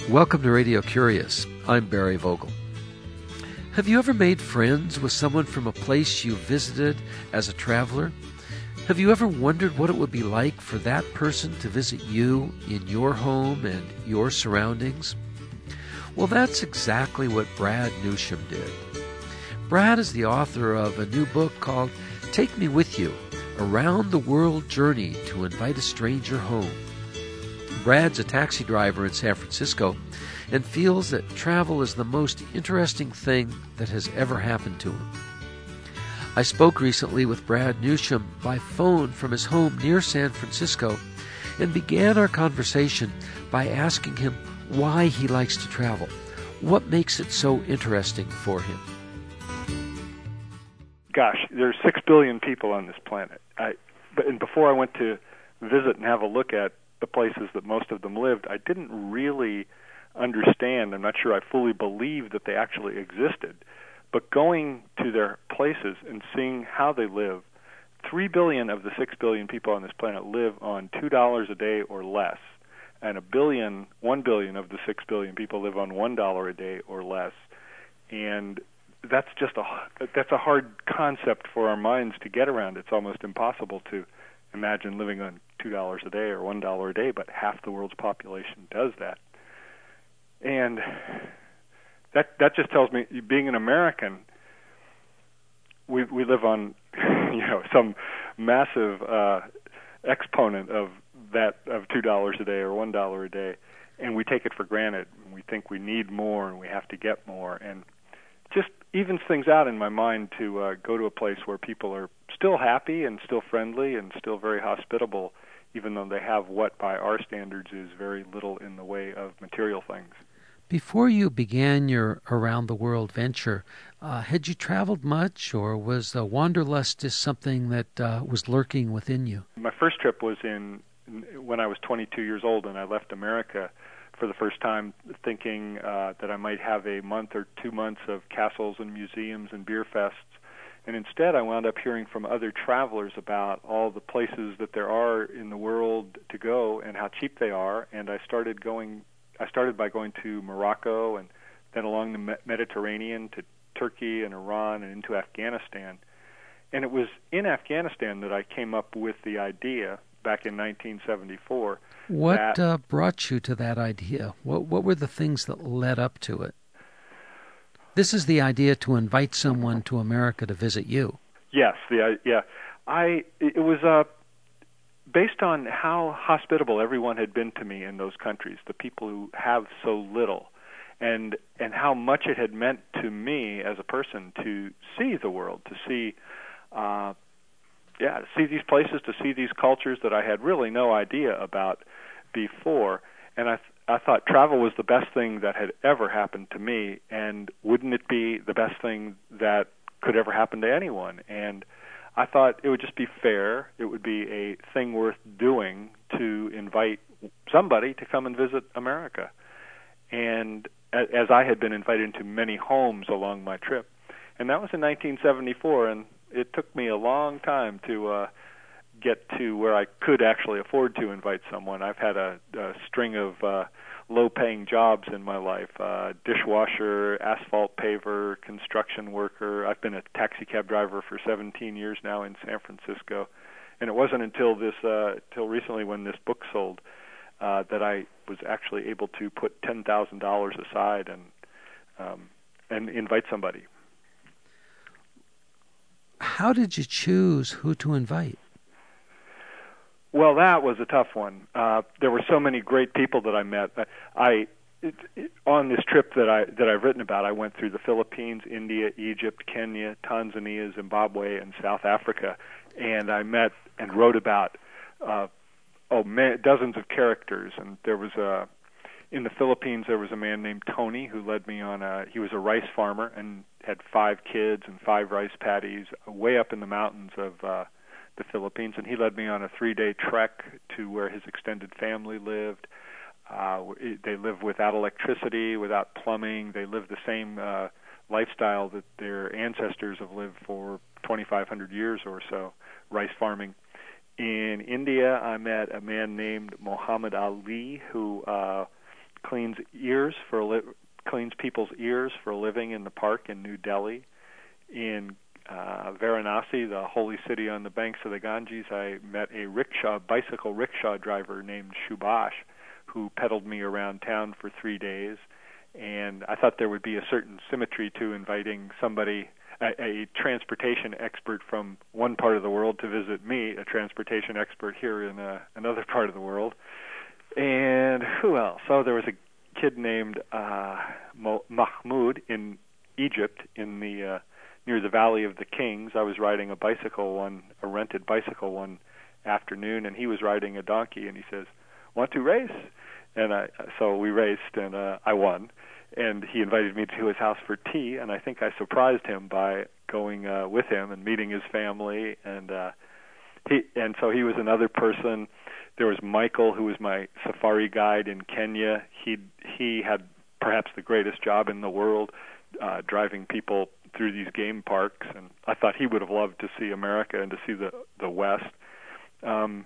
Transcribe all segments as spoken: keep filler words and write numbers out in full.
Welcome to Radio Curious. I'm Barry Vogel. Have you ever made friends with someone from a place you visited as a traveler? Have you ever wondered what it would be like for that person to visit you in your home and your surroundings? Well, that's exactly what Brad Newsham did. Brad is the author of a new book called Take Me With You, A Round the World Journey to Invite a Stranger Home. Brad's a taxi driver in San Francisco and feels that travel is the most interesting thing that has ever happened to him. I spoke recently with Brad Newsham by phone from his home near San Francisco and began our conversation by asking him why he likes to travel. What makes it so interesting for him? Gosh, there's six billion people on this planet. I, but, and before I went to visit and have a look at the places that most of them lived, I didn't really understand. I'm not sure I fully believed that they actually existed. But going to their places and seeing how they live, three billion of the six billion people on this planet live on two dollars a day or less, and a billion, one billion of the six billion people live on one dollar a day or less. And that's just a that's a hard concept for our minds to get around. It's almost impossible to imagine living on two dollars a day or one dollar a day, but half the world's population does that. And that that just tells me, being an American, we we live on you know some massive uh, exponent of that of two dollars a day or one dollar a day, and we take it for granted. We think we need more and we have to get more, and just evens things out in my mind to uh, go to a place where people are still happy and still friendly and still very hospitable, even though they have what by our standards is very little in the way of material things. Before you began your around-the-world venture, uh, had you traveled much, or was uh, wanderlust just something that uh, was lurking within you? My first trip was in when I was twenty-two years old, and I left America for the first time, thinking uh, that I might have a month or two months of castles and museums and beer fests. And instead, I wound up hearing from other travelers about all the places that there are in the world to go and how cheap they are. And I started going. I started by going to Morocco and then along the Mediterranean to Turkey and Iran and into Afghanistan. And it was in Afghanistan that I came up with the idea back in nineteen seventy-four. What that, uh, brought you to that idea? What what were the things that led up to it? This is the idea to invite someone to America to visit you. Yes, the yeah. I it was uh, based on how hospitable everyone had been to me in those countries, the people who have so little, and and how much it had meant to me as a person to see the world, to see. Uh, Yeah, to see these places, to see these cultures that I had really no idea about before. And I th- I thought travel was the best thing that had ever happened to me, and wouldn't it be the best thing that could ever happen to anyone? And I thought it would just be fair, it would be a thing worth doing to invite somebody to come and visit America. And a- as I had been invited into many homes along my trip. And that was in nineteen seventy-four, and it took me a long time to uh, get to where I could actually afford to invite someone. I've had a, a string of uh, low-paying jobs in my life, uh, dishwasher, asphalt paver, construction worker. I've been a taxi cab driver for seventeen years now in San Francisco. And it wasn't until this, uh, till recently when this book sold uh, that I was actually able to put ten thousand dollars aside and um, and invite somebody. How did you choose who to invite? Well, that was a tough one. Uh, there were so many great people that I met. I it, it, on this trip that I that I've written about, I went through the Philippines, India, Egypt, Kenya, Tanzania, Zimbabwe, and South Africa, and I met and wrote about uh, oh man, dozens of characters. And there was a in the Philippines there was a man named Tony who led me on a. He was a rice farmer and had five kids and five rice paddies way up in the mountains of uh, the Philippines, and he led me on a three-day trek to where his extended family lived. Uh, they live without electricity, without plumbing. They live the same uh, lifestyle that their ancestors have lived for twenty-five hundred years or so, rice farming. In India, I met a man named Muhammad Ali who uh, cleans ears for a li- cleans people's ears for a living in the park in New Delhi. In uh, Varanasi, the holy city on the banks of the Ganges, I met a rickshaw, bicycle rickshaw driver named Subhash, who pedaled me around town for three days. And I thought there would be a certain symmetry to inviting somebody, a, a transportation expert from one part of the world to visit me, a transportation expert here in uh, another part of the world. And who else? Oh, there was a kid named uh, Mo- Mahmoud in Egypt, in the uh, near the Valley of the Kings. I was riding a bicycle one, a rented bicycle one afternoon, and he was riding a donkey, and he says, "Want to race?" And I, so we raced, and uh, I won. And he invited me to his house for tea, and I think I surprised him by going uh, with him and meeting his family. And uh, he, and so he was another person. There was Michael, who was my safari guide in Kenya. He he had perhaps the greatest job in the world, uh, driving people through these game parks, and I thought he would have loved to see America and to see the the West. Um,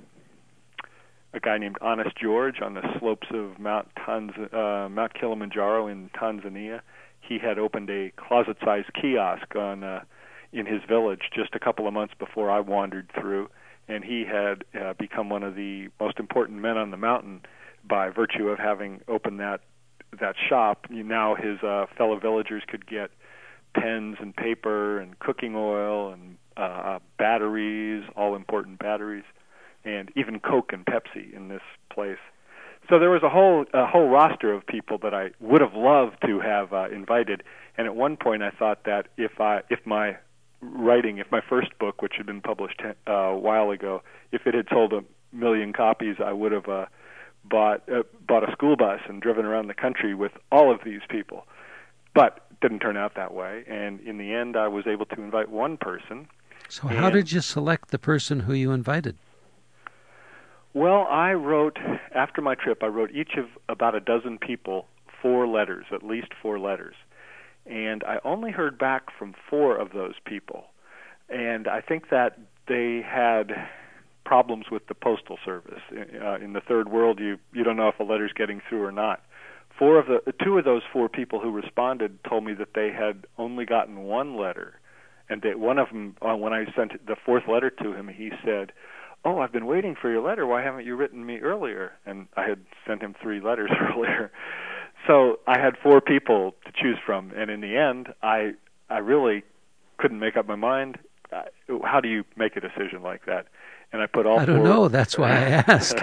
a guy named Honest George on the slopes of Mount Tanz- uh, Mount Kilimanjaro in Tanzania. He had opened a closet-sized kiosk on uh, in his village just a couple of months before I wandered through, and he had uh, become one of the most important men on the mountain by virtue of having opened that that shop. Now his uh, fellow villagers could get pens and paper and cooking oil and uh, batteries, all important batteries, and even Coke and Pepsi in this place. So there was a whole a whole roster of people that I would have loved to have uh, invited. And at one point, I thought that if I if my writing, if my first book, which had been published uh, a while ago, if it had sold a million copies, I would have uh, bought uh, bought a school bus and driven around the country with all of these people. But it didn't turn out that way. And in the end, I was able to invite one person. So how did you select the person who you invited? Well, I wrote, after my trip, I wrote each of about a dozen people four letters, at least four letters. And I only heard back from four of those people. And I think that they had problems with the postal service. Uh, in the third world, you, you don't know if a letter's getting through or not. Four of the two of those four people who responded told me that they had only gotten one letter. And that one of them, uh, when I sent the fourth letter to him, he said, "Oh, I've been waiting for your letter. Why haven't you written me earlier?" And I had sent him three letters earlier. So I had four people to choose from, and in the end, I I really couldn't make up my mind. Uh, how do you make a decision like that? And I put all I don't four... know. That's why I asked.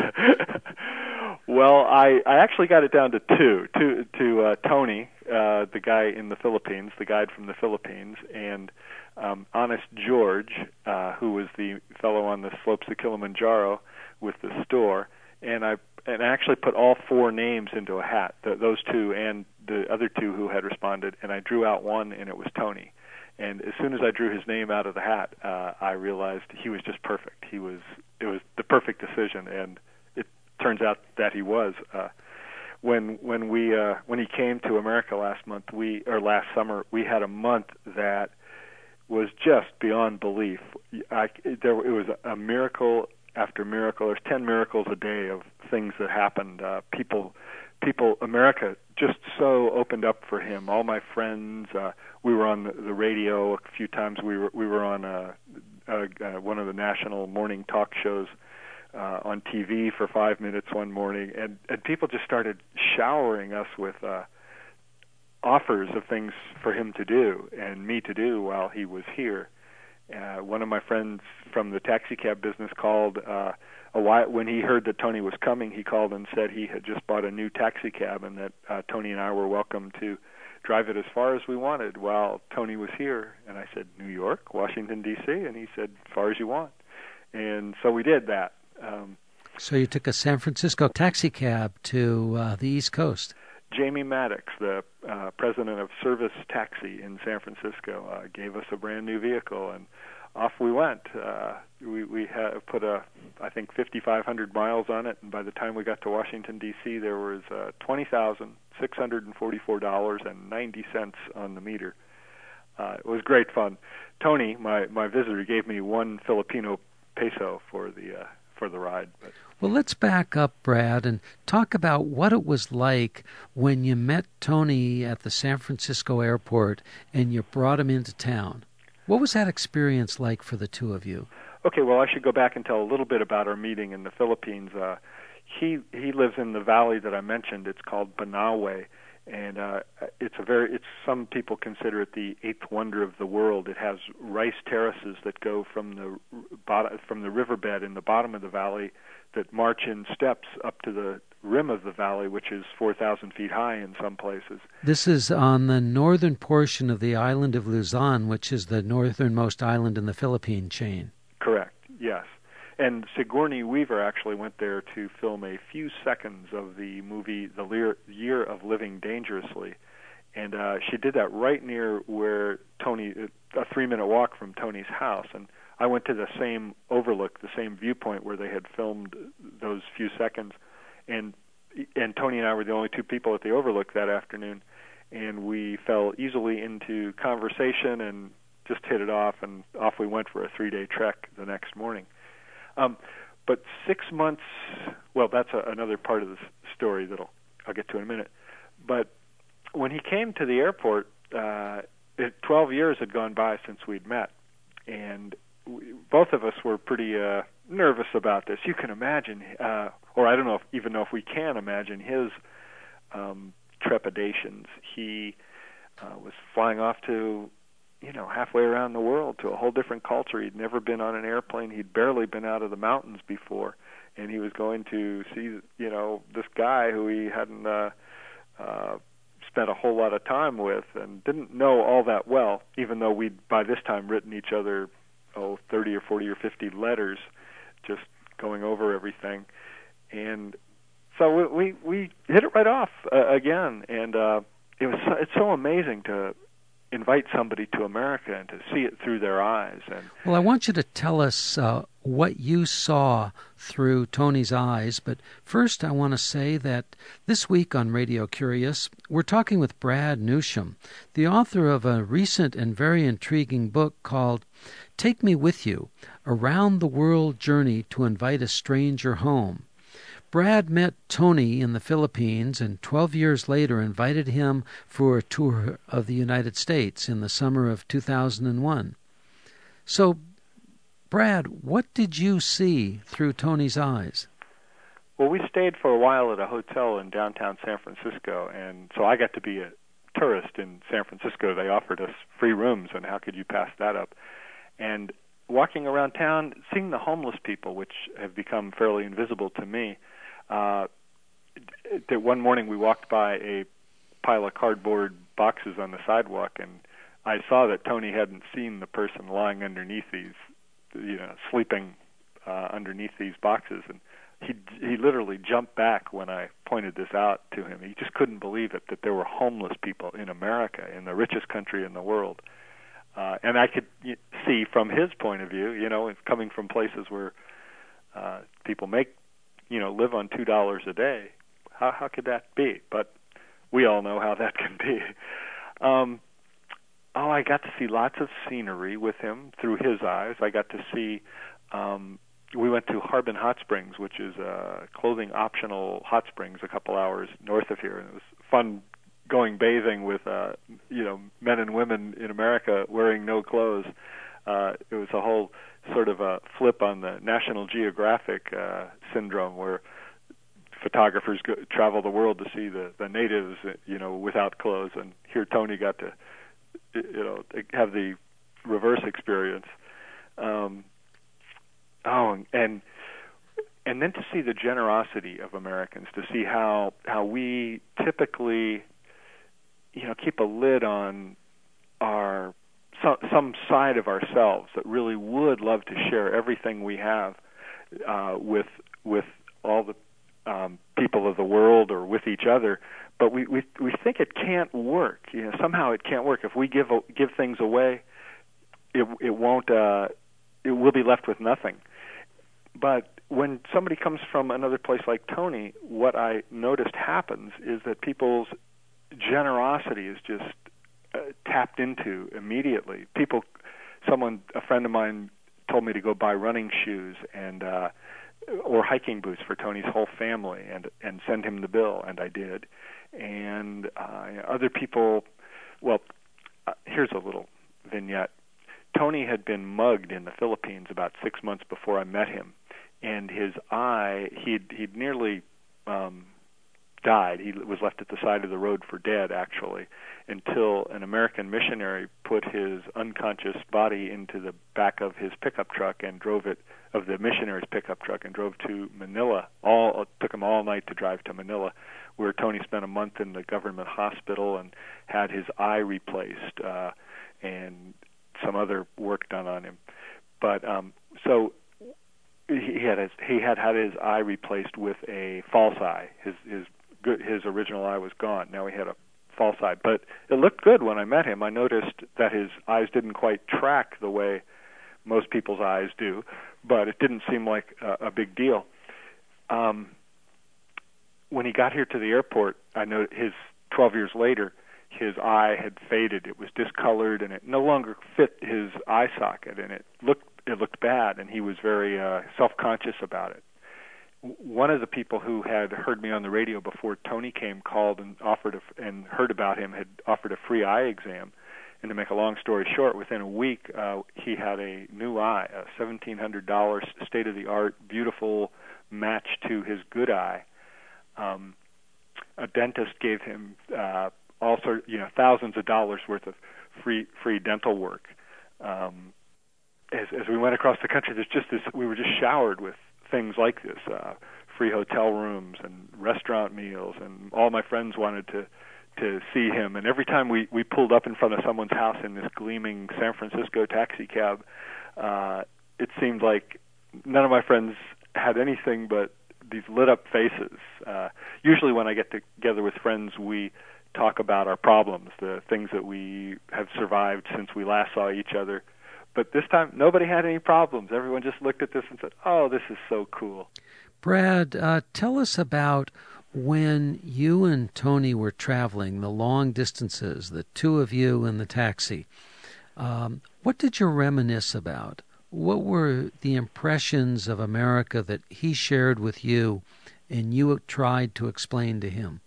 Well, I, I actually got it down to two, to, to uh, Tony, uh, the guy in the Philippines, the guide from the Philippines, and um, Honest George, uh, who was the fellow on the slopes of Kilimanjaro with the store. And I and I actually put all four names into a hat, the, those two and the other two who had responded, and I drew out one, and it was Tony. And as soon as I drew his name out of the hat, uh, I realized he was just perfect. He was it was the perfect decision, and it turns out that he was. Uh, when when we uh, when he came to America last month, we or last summer, we had a month that was just beyond belief. I, there it was a miracle after miracle. There's ten miracles a day of things that happened. Uh, people, people, America just so opened up for him. All my friends, uh, we were on the, the radio a few times. We were we were on uh, uh, uh, one of the national morning talk shows uh, on T V for five minutes one morning, and and people just started showering us with uh, offers of things for him to do and me to do while he was here. Uh, one of my friends from the taxi cab business called uh, a while, when he heard that Tony was coming. He called and said he had just bought a new taxi cab and that uh, Tony and I were welcome to drive it as far as we wanted while Tony was here. And I said, New York, Washington, D C? And he said, as far as you want. And so we did that. Um, so you took a San Francisco taxi cab to uh, the East Coast. Jamie Maddox, the uh, president of Service Taxi in San Francisco, uh, gave us a brand new vehicle, and off we went. Uh, we we had put a, I think, fifty-five hundred miles on it, and by the time we got to Washington D C, there was uh, twenty thousand six hundred forty-four dollars and ninety cents on the meter. Uh, it was great fun. Tony, my my visitor, gave me one Filipino peso for the uh, for the ride. But. Well, let's back up, Brad, and talk about what it was like when you met Tony at the San Francisco airport and you brought him into town. What was that experience like for the two of you? Okay, well, I should go back and tell a little bit about our meeting in the Philippines. Uh, he he lives in the valley that I mentioned. It's called Banawe, and uh, it's a very it's some people consider it the eighth wonder of the world. It has rice terraces that go from the bottom, from the riverbed in the bottom of the valley that march in steps up to the rim of the valley, which is four thousand feet high in some places. This is on the northern portion of the island of Luzon, which is the northernmost island in the Philippine chain. Correct, yes. And Sigourney Weaver actually went there to film a few seconds of the movie The Year of Living Dangerously. And uh, she did that right near where Tony, a three-minute walk from Tony's house. And I went to the same overlook, the same viewpoint where they had filmed those few seconds. And and Tony and I were the only two people at the overlook that afternoon. And we fell easily into conversation and just hit it off, and off we went for a three-day trek the next morning. Um, but six months, well, that's a, another part of the story that I'll, I'll get to in a minute. But when he came to the airport, uh, it, twelve years had gone by since we'd met, and we, both of us were pretty uh, nervous about this. You can imagine, uh, or I don't know if, even know if we can imagine his um, trepidations. He uh, was flying off to you know, halfway around the world to a whole different culture. He'd never been on an airplane. He'd barely been out of the mountains before. And he was going to see, you know, this guy who he hadn't uh, uh, spent a whole lot of time with and didn't know all that well, even though we'd by this time written each other, oh, thirty or forty or fifty letters just going over everything. And so we we, we hit it right off uh, again. And uh, it was so, it's so amazing to invite somebody to America and to see it through their eyes. And well, I want you to tell us uh, what you saw through Tony's eyes, but first I want to say that this week on Radio Curious, we're talking with Brad Newsham, the author of a recent and very intriguing book called Take Me With You, A Round the World Journey to Invite a Stranger Home. Brad met Tony in the Philippines and twelve years later invited him for a tour of the United States in the summer of two thousand one. So, Brad, what did you see through Tony's eyes? Well, we stayed for a while at a hotel in downtown San Francisco, and so I got to be a tourist in San Francisco. They offered us free rooms, and how could you pass that up? And walking around town, seeing the homeless people, which have become fairly invisible to me, Uh, that one morning we walked by a pile of cardboard boxes on the sidewalk, and I saw that Tony hadn't seen the person lying underneath these, you know, sleeping uh, underneath these boxes, and he he literally jumped back when I pointed this out to him. He just couldn't believe it, that there were homeless people in America, in the richest country in the world. Uh, and I could see from his point of view, you know, it's coming from places where uh, people make you know, live on two dollars a day. How how could that be? But we all know how that can be. Um, oh, I got to see lots of scenery with him through his eyes. I got to see. Um, we went to Harbin Hot Springs, which is a clothing optional hot springs, a couple hours north of here, and it was fun going bathing with uh, you know men and women in America wearing no clothes. Uh, it was a whole sort of a flip on the National Geographic uh, syndrome, where photographers go, travel the world to see the, the natives, you know, without clothes, and here Tony got to, you know, have the reverse experience. Um, oh, and and then to see the generosity of Americans, to see how how we typically, you know, keep a lid on our some, some side of ourselves that really would love to share everything we have uh, with with all the um, people of the world or with each other, but we, we we think it can't work. You know, somehow it can't work. If we give give things away, it it won't. Uh, it will be left with nothing. But when somebody comes from another place like Tony, what I noticed happens is that people's generosity is just uh, tapped into immediately. People, someone, a friend of mine, told me to go buy running shoes, and uh, or hiking boots for Tony's whole family, and and send him the bill, and I did. And uh, other people, well, uh, here's a little vignette. Tony had been mugged in the Philippines about six months before I met him, and his eye, he'd he'd nearly um, died. He was left at the side of the road for dead, actually, until an American missionary put his unconscious body into the back of his pickup truck and drove it, of the missionary's pickup truck, and drove to Manila. All it took him all night to drive to Manila, where Tony spent a month in the government hospital and had his eye replaced, uh, and some other work done on him. But um, so he had his, he had had his eye replaced with a false eye. His his good, his original eye was gone. Now he had a false eye, but it looked good when I met him. I noticed that his eyes didn't quite track the way most people's eyes do, but it didn't seem like a, a big deal. Um, when he got here to the airport, I know his twelve years later, his eye had faded. It was discolored, and it no longer fit his eye socket, and it looked it looked bad, and he was very uh, self-conscious about it. One of the people who had heard me on the radio before Tony came called and offered a, and heard about him had offered a free eye exam. And to make a long story short, within a week, uh, he had a new eye, a seventeen hundred dollars state-of-the-art, beautiful match to his good eye. Um, a dentist gave him uh, all sorts, you know, thousands of dollars worth of free free dental work. Um, as, as we went across the country, there's just this. We were just showered with things like this: uh, free hotel rooms and restaurant meals, and all my friends wanted to. to see him, and every time we, we pulled up in front of someone's house in this gleaming San Francisco taxi cab, uh, it seemed like none of my friends had anything but these lit up faces. Uh, usually when I get together with friends, we talk about our problems, the things that we have survived since we last saw each other. But this time, nobody had any problems. Everyone just looked at this and said, oh, this is so cool. Brad, uh, tell us about when you and Tony were traveling, the long distances, the two of you in the taxi. Um, what did you reminisce about? What were the impressions of America that he shared with you and you tried to explain to him?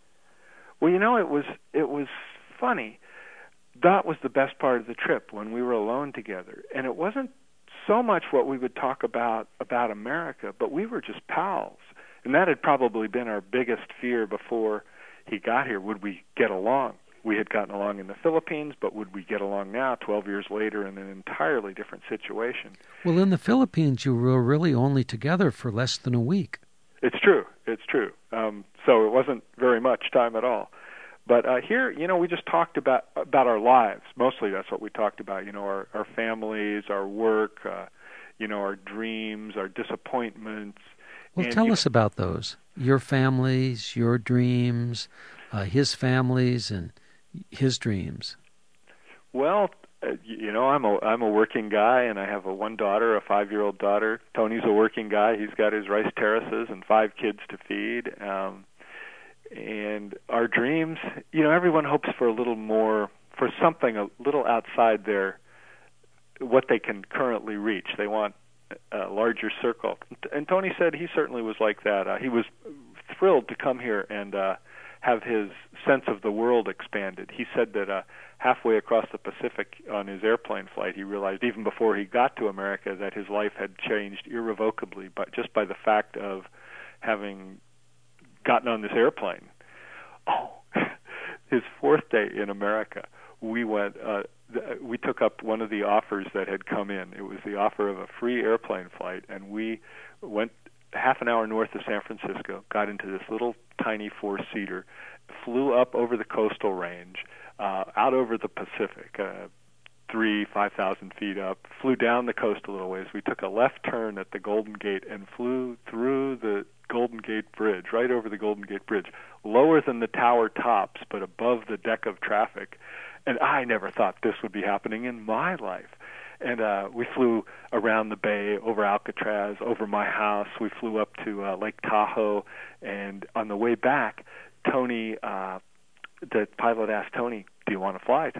Well, you know, it was it was funny. That was the best part of the trip, when we were alone together. And it wasn't so much what we would talk about about America, but we were just pals. And that had probably been our biggest fear before he got here. Would we get along? We had gotten along in the Philippines, but would we get along now, twelve years later, in an entirely different situation? Well, in the Philippines, you were really only together for less than a week. It's true. It's true. Um, so it wasn't very much time at all. But uh, here, you know, we just talked about about our lives. Mostly that's what we talked about, you know, our, our families, our work, uh, you know, our dreams, our disappointments. Well, and tell you, us about those. Your families, your dreams, uh, his families, and his dreams. Well, uh, you know, I'm a I'm a working guy, and I have a one daughter, a five-year-old daughter. Tony's a working guy. He's got his rice terraces and five kids to feed. Um, and our dreams, you know, everyone hopes for a little more, for something a little outside their what they can currently reach. They want a larger circle. And Tony said he certainly was like that. Uh, he was thrilled to come here and uh, have his sense of the world expanded. He said that uh, halfway across the Pacific on his airplane flight, he realized even before he got to America that his life had changed irrevocably, but just by the fact of having gotten on this airplane. Oh, his fourth day in America, we went. Uh, th- we took up one of the offers that had come in. It was the offer of a free airplane flight, and we went half an hour north of San Francisco, got into this little tiny four-seater, flew up over the coastal range, uh, out over the Pacific, uh, three, five thousand feet up, flew down the coast a little ways. We took a left turn at the Golden Gate and flew through the Golden Gate Bridge, right over the Golden Gate Bridge, lower than the tower tops, but above the deck of traffic. And I never thought this would be happening in my life. And uh, we flew around the bay, over Alcatraz, over my house. We flew up to uh, Lake Tahoe. And on the way back, Tony, uh, the pilot asked Tony, do you want to fly, Tony?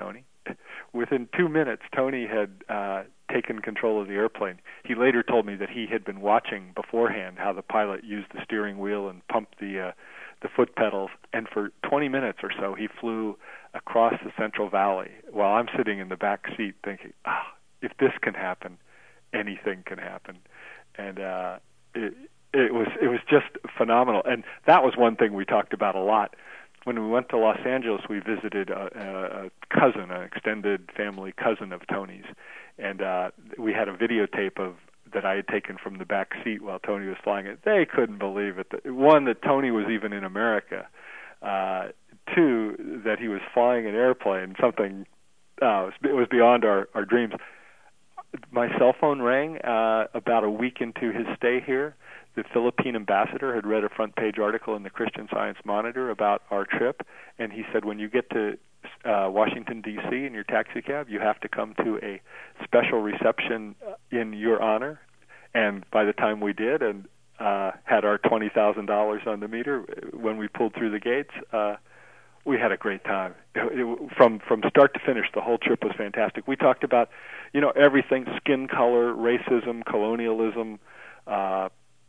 within two minutes, Tony had uh, taken control of the airplane. He later told me that he had been watching beforehand how the pilot used the steering wheel and pumped the uh, the foot pedals, and for twenty minutes or so, he flew across the Central Valley while I'm sitting in the back seat thinking, ah, if this can happen, anything can happen. And uh, it, it was it was just phenomenal. And that was one thing we talked about a lot. When we went to Los Angeles, we visited a, a cousin, an extended family cousin of Tony's, and uh, we had a videotape of that I had taken from the back seat while Tony was flying it. They couldn't believe it. One, that Tony was even in America. Uh, two, that he was flying an airplane, something, uh, it was beyond our, our dreams. My cell phone rang uh, about a week into his stay here. The Philippine ambassador had read a front-page article in the Christian Science Monitor about our trip, and he said, when you get to uh, Washington, D C in your taxi cab, you have to come to a special reception in your honor. And by the time we did and uh, had our twenty thousand dollars on the meter, when we pulled through the gates, uh, we had a great time. It, it, from from start to finish, the whole trip was fantastic. We talked about, you know, everything: skin color, racism, colonialism, uh,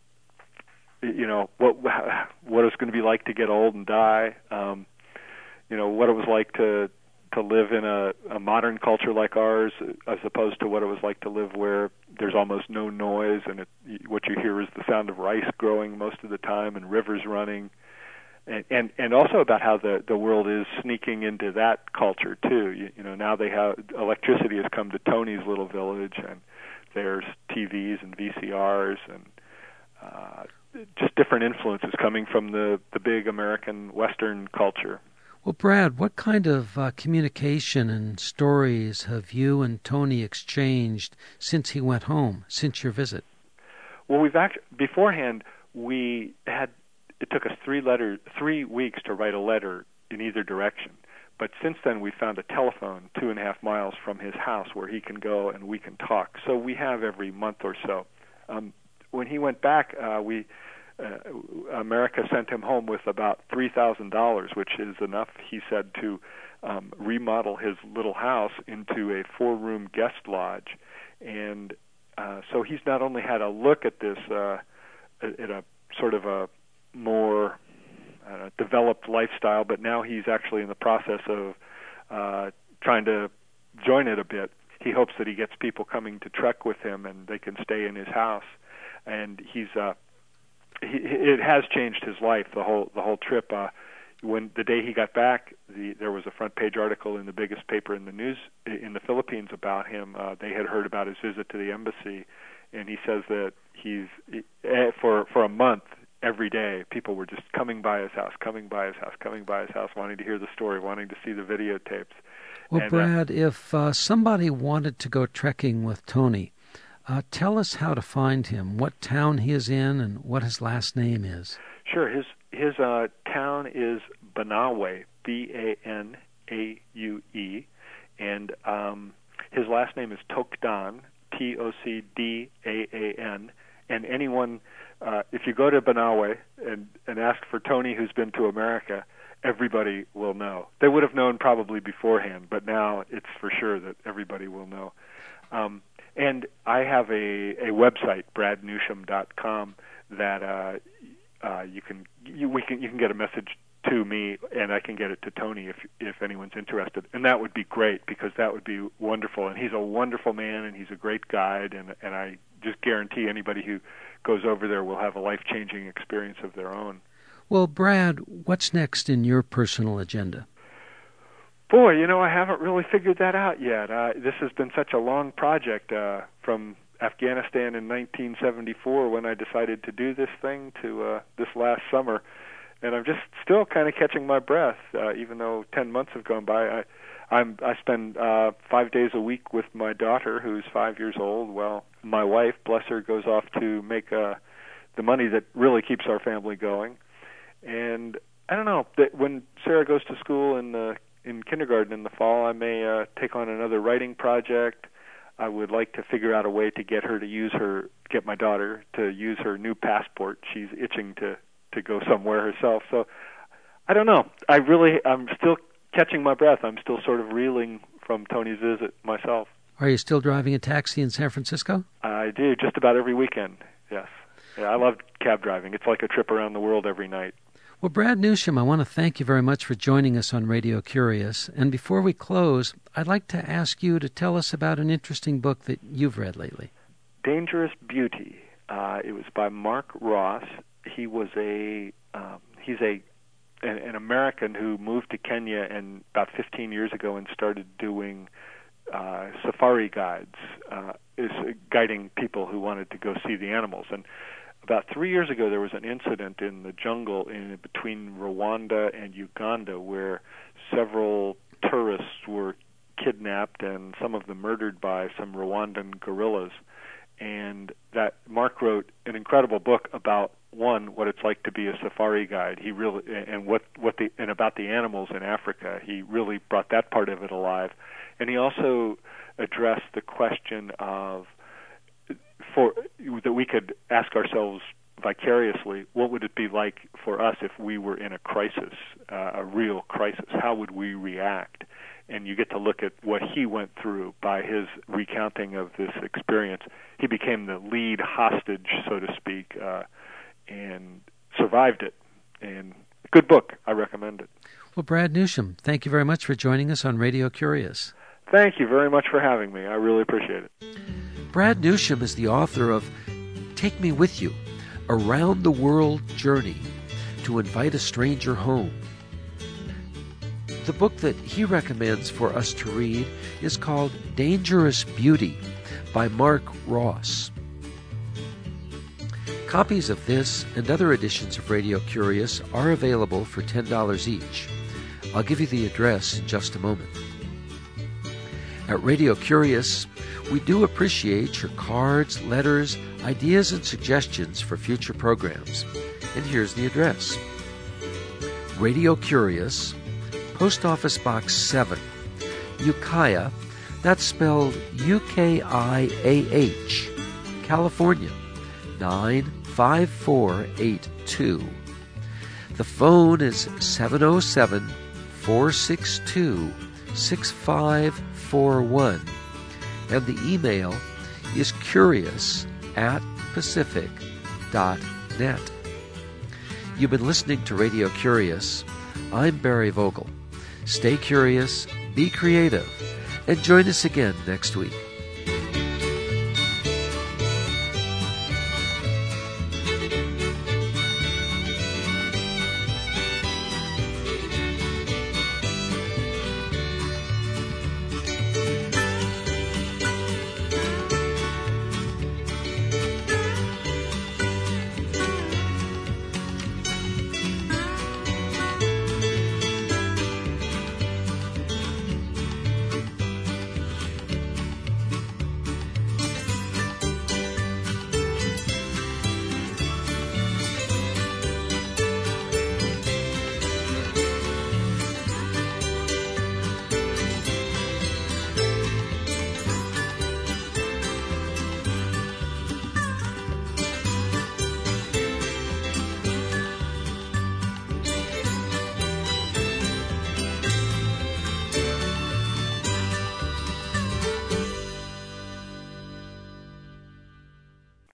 you know, what what it's going to be like to get old and die, um, you know, what it was like to to live in a, a modern culture like ours, as opposed to what it was like to live where there's almost no noise, and it, what you hear is the sound of rice growing most of the time and rivers running, and and, and also about how the, the world is sneaking into that culture too. You, you know, now they have electricity has come to Tony's little village, and there's T Vs and V C Rs and uh, just different influences coming from the, the big American Western culture. Well, Brad, what kind of uh, communication and stories have you and Tony exchanged since he went home, since your visit? Well, we've actually, beforehand, we had, it took us three letter, three weeks to write a letter in either direction. But since then, we found a telephone two and a half miles from his house where he can go and we can talk. So we have every month or so. Um, when he went back, uh, we uh, America sent him home with about three thousand dollars, which is enough, he said, to um, remodel his little house into a four-room guest lodge. And uh, so he's not only had a look at this uh, at a sort of a more uh, developed lifestyle, but now he's actually in the process of uh, trying to join it a bit. He hopes that he gets people coming to trek with him and they can stay in his house. And he's uh, he, it has changed his life, the whole the whole trip. Uh, when the day he got back, the, there was a front page article in the biggest paper in the news in the Philippines about him. Uh, they had heard about his visit to the embassy, and he says that he's for for a month every day people were just coming by his house, coming by his house, coming by his house, wanting to hear the story, wanting to see the videotapes. Well, and, Brad, uh, if uh, somebody wanted to go trekking with Tony, uh, tell us how to find him, what town he is in, and what his last name is. Sure. His his uh, town is Banaue, B A N A U E, and um, his last name is Tocdan, T O C D A A N. And anyone, uh, if you go to Banaue and, and ask for Tony, who's been to America, everybody will know. They would have known probably beforehand, but now it's for sure that everybody will know. Um, and I have a, a website, brad newsham dot com, that uh, uh, you can you, we can you can get a message to me, and I can get it to Tony if if anyone's interested. And that would be great, because that would be wonderful. And he's a wonderful man, and he's a great guide, and and I just guarantee anybody who goes over there will have a life-changing experience of their own. Well, Brad, what's next in your personal agenda? Boy, you know, I haven't really figured that out yet. Uh, this has been such a long project uh, from Afghanistan in nineteen seventy-four when I decided to do this thing to uh, this last summer. And I'm just still kind of catching my breath, uh, even though ten months have gone by. I, I'm, I spend uh, five days a week with my daughter, who's five years old. Well, my wife, bless her, goes off to make uh, the money that really keeps our family going. And I don't know, that when Sarah goes to school in the in kindergarten in the fall, I may uh, take on another writing project. I would like to figure out a way to get her to use her, get my daughter to use her new passport. She's itching to, to go somewhere herself. So I don't know. I really, I'm still catching my breath. I'm still sort of reeling from Tony's visit myself. Are you still driving a taxi in San Francisco? I do, just about every weekend, yes. Yeah, I love cab driving. It's like a trip around the world every night. Well, Brad Newsham, I want to thank you very much for joining us on Radio Curious. And before we close, I'd like to ask you to tell us about an interesting book that you've read lately. Dangerous Beauty. Uh, it was by Mark Ross. He was a um, he's a an, an American who moved to Kenya and about fifteen years ago and started doing uh, safari guides, uh, is uh, guiding people who wanted to go see the animals. And about three years ago, there was an incident in the jungle in between Rwanda and Uganda where several tourists were kidnapped and some of them murdered by some Rwandan guerrillas. And that Mark wrote an incredible book about, one, what it's like to be a safari guide. He really and what what the and about the animals in Africa. He really brought that part of it alive. And he also addressed the question of for that we could ask ourselves vicariously, what would it be like for us if we were in a crisis, uh, a real crisis? How would we react? And you get to look at what he went through by his recounting of this experience. He became the lead hostage, so to speak, uh, and survived it. And good book. I recommend it. Well, Brad Newsham, thank you very much for joining us on Radio Curious. Thank you very much for having me. I really appreciate it. Brad Newsham is the author of Take Me With You, a round-the-world journey to invite a stranger home. The book that he recommends for us to read is called Dangerous Beauty by Mark Ross. Copies of this and other editions of Radio Curious are available for ten dollars each. I'll give you the address in just a moment. At Radio Curious, we do appreciate your cards, letters, ideas, and suggestions for future programs. And here's the address. Radio Curious, Post Office Box seven, Ukiah, that's spelled U K I A H, California, nine five four eight two. The phone is seven oh seven, four six two, six five four one, and the email is curious at pacific dot net. You've been listening to Radio Curious. I'm Barry Vogel. Stay curious, be creative, and join us again next week.